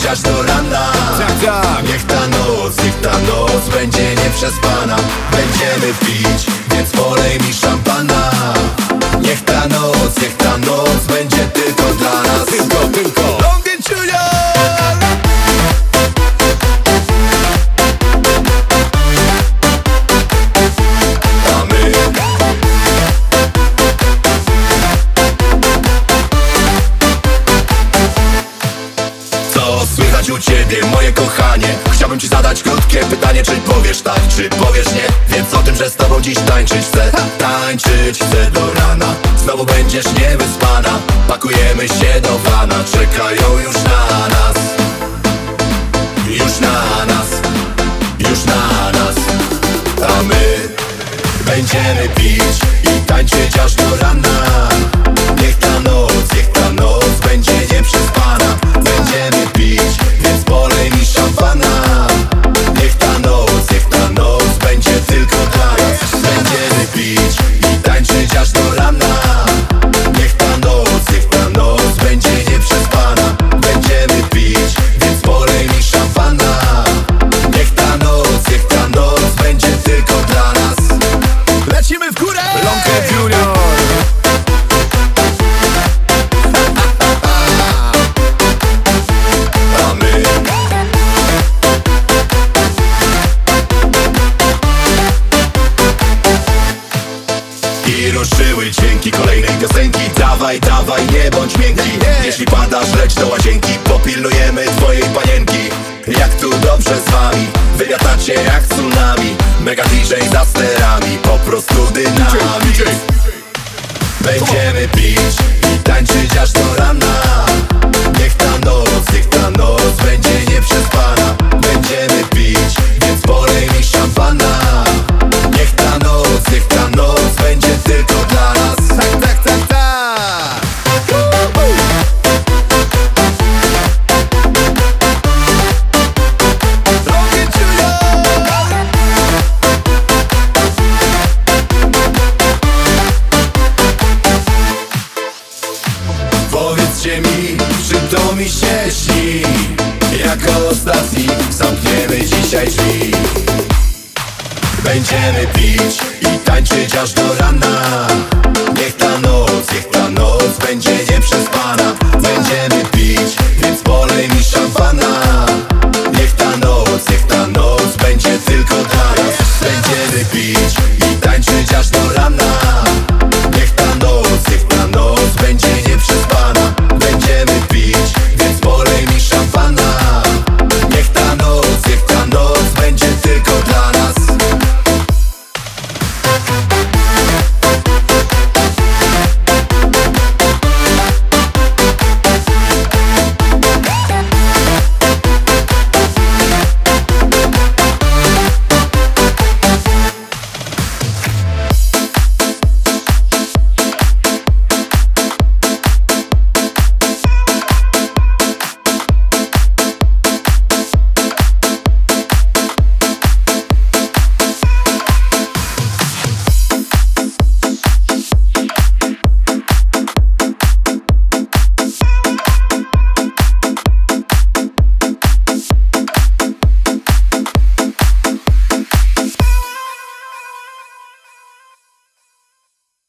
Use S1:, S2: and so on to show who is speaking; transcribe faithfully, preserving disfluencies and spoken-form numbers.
S1: aż do rana.
S2: Tak, tak.
S1: Niech ta noc, niech ta noc będzie nieprzespana. Będziemy pić, więc polej mi szampana. Niech ta noc, niech ta noc będzie tylko dla nas.
S2: Tylko, tylko
S1: Long and Junior! A my co słychać u ciebie, moje kochanie? Chciałbym ci zadać krótkie pytanie, czy powiesz tak, czy powiesz nie? Więc o tym, że z tobą dziś tańczyć chcę. Tańczyć chcę do rana. Znowu będziesz niewyspana. Pakujemy się do wana. Czekają już na nas. Już na nas. Już na nas. A my będziemy pić i tańczyć aż do rana. Niech ta noc, niech ta noc będzie nieprzespana. Będziemy pić, więc polej mi szampana. Niech ta noc, niech ta noc będzie tylko dla nas. Będziemy pić i tańczyć aż do rana. Niech ta noc, niech ta noc będzie nieprzespana. Będziemy pić, więc polej mi szampana. Niech ta noc, niech ta noc będzie tylko dla nas. Lecimy w górę!
S2: Long and Junior.
S1: A my i ruszyły dźwięki kolejnej piosenki. Dawaj, dawaj, nie bądź miękki. Jeśli padasz, leć do łazienki. Popilnujemy twojej panienki. Jak tu dobrze z wami, wymiatacie jak tsunami. Mega D J za sterami, po prostu dynamit. Będziemy pić i tańczyć aż do rana. Niech ta noc, niech ta noc będzie nieprzespana. Będziemy pić, więc polej mi szampana. Niech ta noc, niech ta noc będzie tylko dla nas.
S2: Tak, tak, tak, tak.
S1: Long and Junior! Powiedzcie mi, czy to mi się śni? Jako ostatni zamkniemy dzisiaj drzwi. Będziemy pić i tańczyć aż do rana. Niech ta noc, niech ta noc będzie nieprzespana. Będziemy pić,